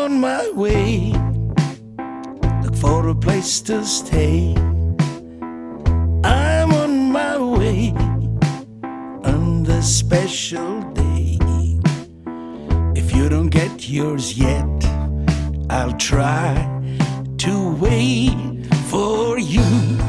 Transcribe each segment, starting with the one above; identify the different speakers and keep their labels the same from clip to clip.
Speaker 1: on my way. Look for a place to stay. I'm on my way on this special day. If you don't get yours yet, I'll try to wait for you.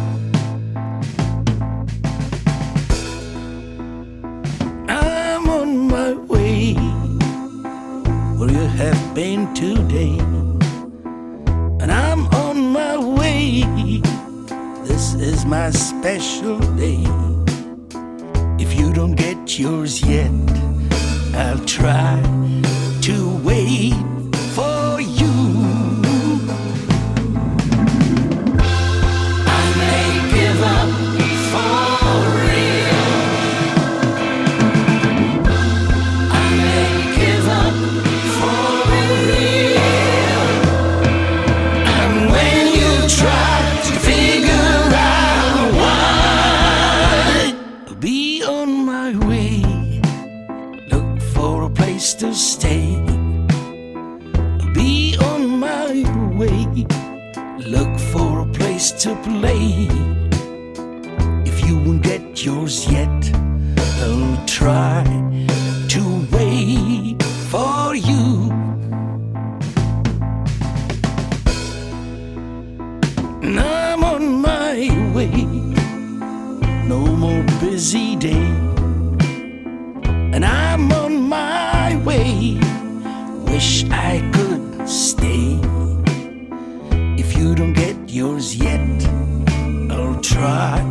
Speaker 1: I'm on my way where you have been today, and I'm on my way. This is my special day. If you don't get yours yet, I'll try to wait for you. I may give up for real. I may give up for real. And when you try to figure out why, I'll be on my way. Look for a place to stay. I'll be on my way. Look for a place to play. If you won't get yours yet, I'll try to wait for you. And I'm on my way. No more busy day. And I'm on my way. Wish I could stay. If you don't get yours yet, I'll try